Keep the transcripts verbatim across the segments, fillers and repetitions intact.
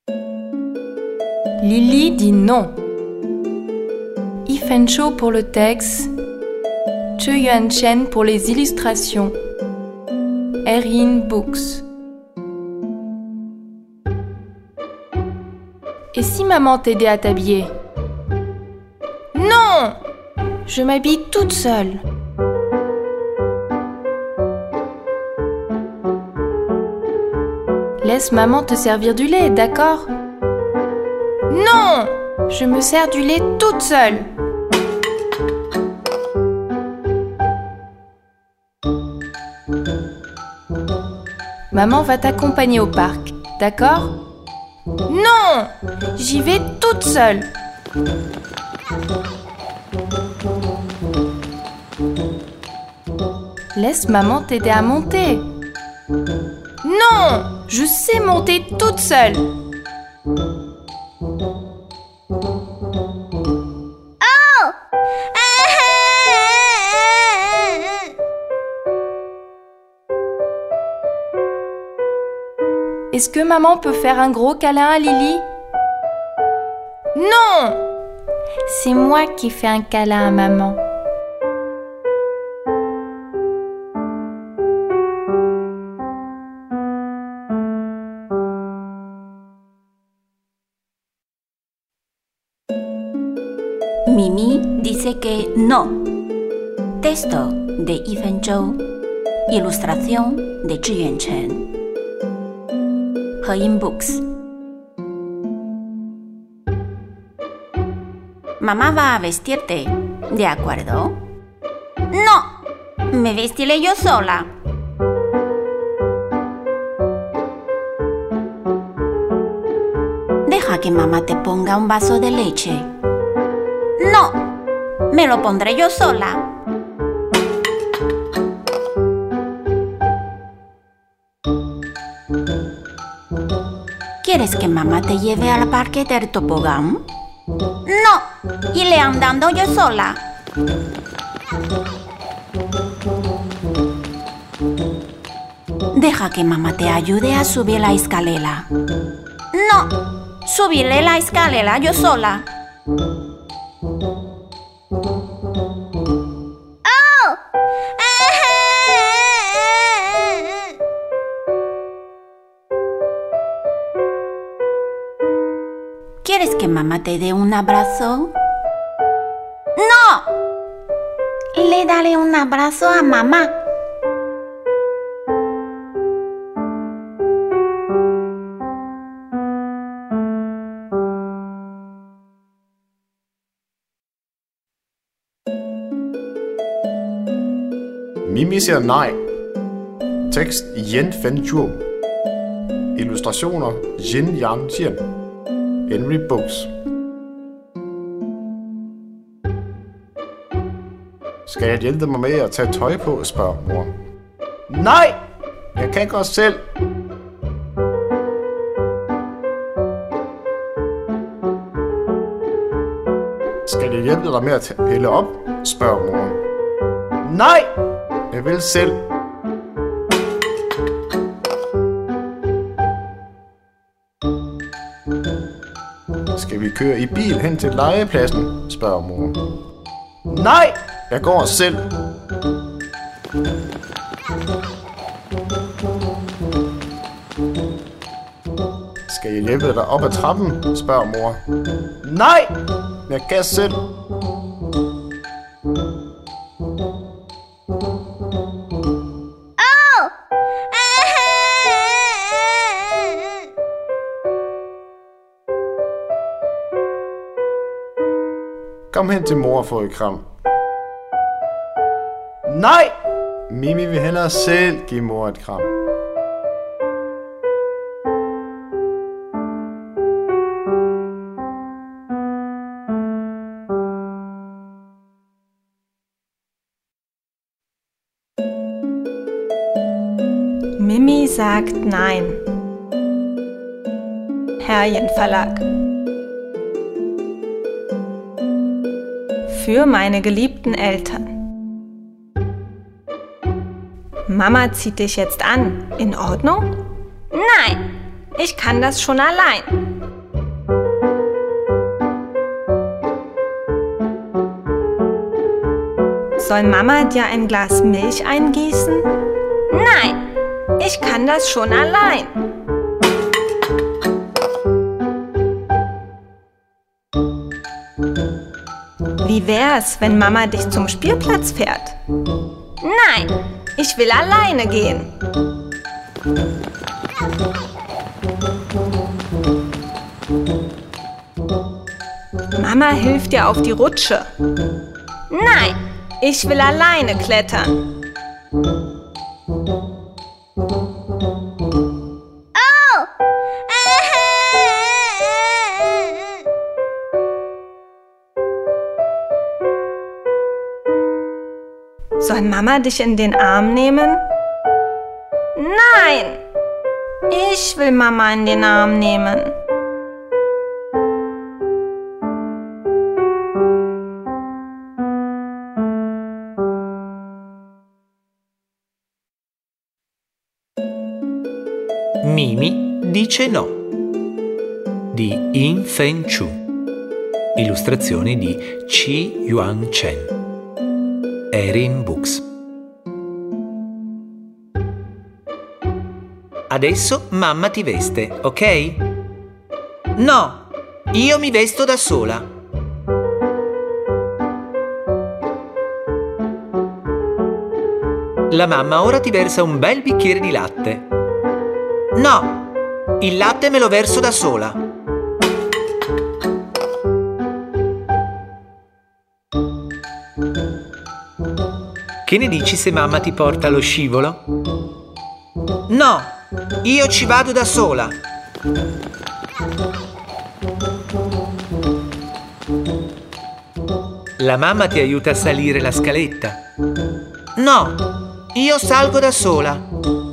Lily dit non. Yifan Cho pour le texte, Che Yuan Chen pour les illustrations. Erin Books. Et si maman t'aidait à t'habiller? Non! Je m'habille toute seule. Laisse maman te servir du lait, d'accord? Non! Je me sers du lait toute seule. Maman va t'accompagner au parc, d'accord? Non! J'y vais toute seule. Laisse maman t'aider à monter. Non! Je sais monter toute seule. Oh! Est-ce que maman peut faire un gros câlin à Lily? Non! C'est moi qui fais un câlin à maman. Mimi dice que no. Texto de Yifan Cho. Ilustración de Che Yuan Chen. Erin Books. Mamá va a vestirte, ¿de acuerdo? No, me vestiré yo sola. Deja que mamá te ponga un vaso de leche. No, me lo pondré yo sola. ¿Quieres que mamá te lleve al parque del tobogán? No, iré andando yo sola. Deja que mamá te ayude a subir la escalera. No, subiré la escalera yo sola. ¡Oh! ¿Quieres que mamá te dé un abrazo? ¡No! Le daré un abrazo a mamá. Mimi siger nej. Tekst Yifan Cho. Illustrationer Che Yuan Chen. Erin Books. Skal jeg hjælpe mig med at tage tøj på, spørger mor. Nej! Jeg kan godt selv. Skal jeg hjælpe dig med at pille op, spørger mor. Nej! Jeg vil selv. Skal vi køre i bil hen til legepladsen, spørger mor. Nej! Jeg går selv. Skal jeg hjælpe dig op ad trappen, spørger mor. Nej! Jeg kan selv. Kom hen til mor og få et kram. Nej! Mimi vil hellere selv give mor et kram. Mimi sagt nein. Herrchen Verlag. Für meine geliebten Eltern. Mama zieht dich jetzt an. In Ordnung? Nein, Ich kann das schon allein. Soll Mama dir ein Glas Milch eingießen? Nein, ich kann das schon allein. Wie wär's, wenn Mama dich zum Spielplatz fährt? Nein, ich will alleine gehen. Mama hilft dir auf die Rutsche. Nein, ich will alleine klettern. Soll Mama dich in den Arm nehmen? Nein! Ich will Mama in den Arm nehmen. Mimi dice no di In Fen Chu, illustrazioni di Chi Yuan Chen, Erin Books. Adesso mamma ti veste, ok? No, io mi vesto da sola. La mamma ora ti versa un bel bicchiere di latte. No, il latte me lo verso da sola. Che ne dici se mamma ti porta allo scivolo? No, io ci vado da sola. La mamma ti aiuta a salire la scaletta. No, io salgo da sola.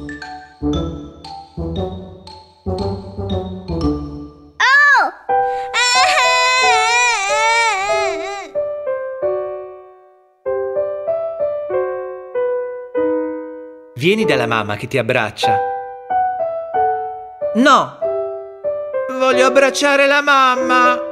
Vieni dalla mamma che ti abbraccia. No! Voglio abbracciare la mamma!